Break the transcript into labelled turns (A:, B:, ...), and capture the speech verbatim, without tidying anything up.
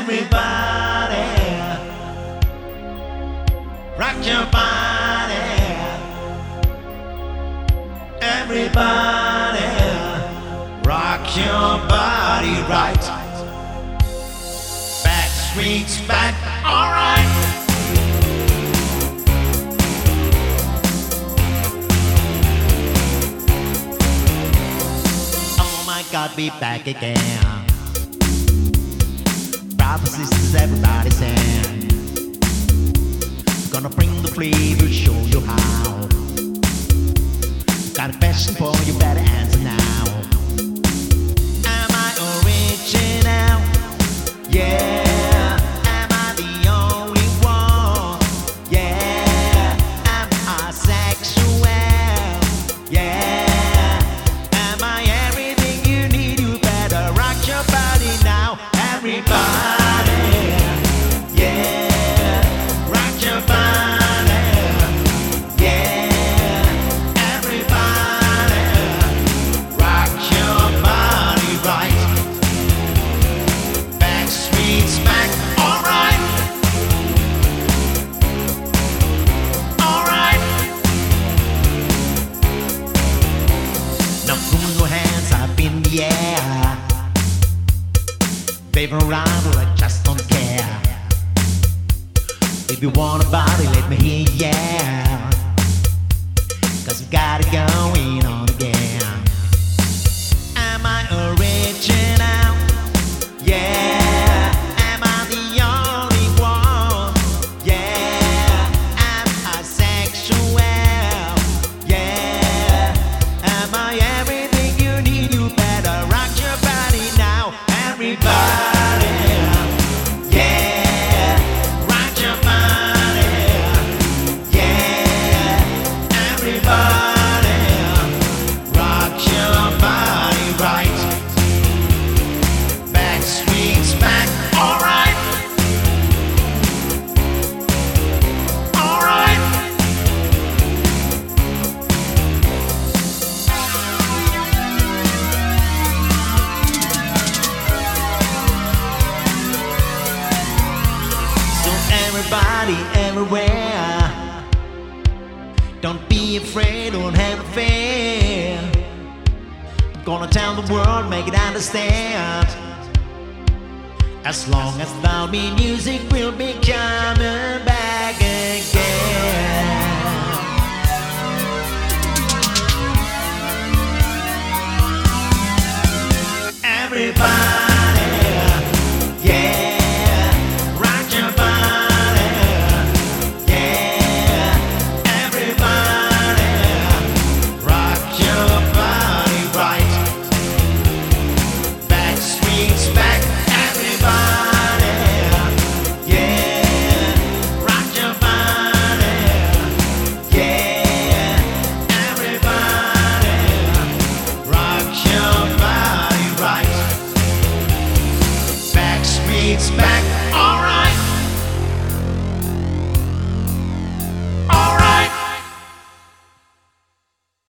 A: Everybody, rock your body. Everybody, rock your body right. Back streets back, alright. Oh my God, be back again. Brothers and sisters, everybody sing. Gonna bring the flavor, show you how. Got a question for you, better answer now. Am I original? Yeah. Am I the only one? Yeah. Am I sexual? Yeah. Am I everything you need? You better rock your body now, everybody. Yeah, wave around, but I just don't care. If you want a body, let me hear, yeah. Cause we got it going on again. Am I original? Yeah. Am I the only one? Yeah. Am I sexual? Yeah. Am I everything you need? You better rock your body now, everybody. Yeah, rock your body. Yeah, everybody, rock your body right. Back streets back, alright. Alright. Everybody, everywhere. Don't be afraid, don't have a fear. I'm gonna tell the world, make it understand. As long as there'll be music, we'll be coming back again. Everybody. It's back.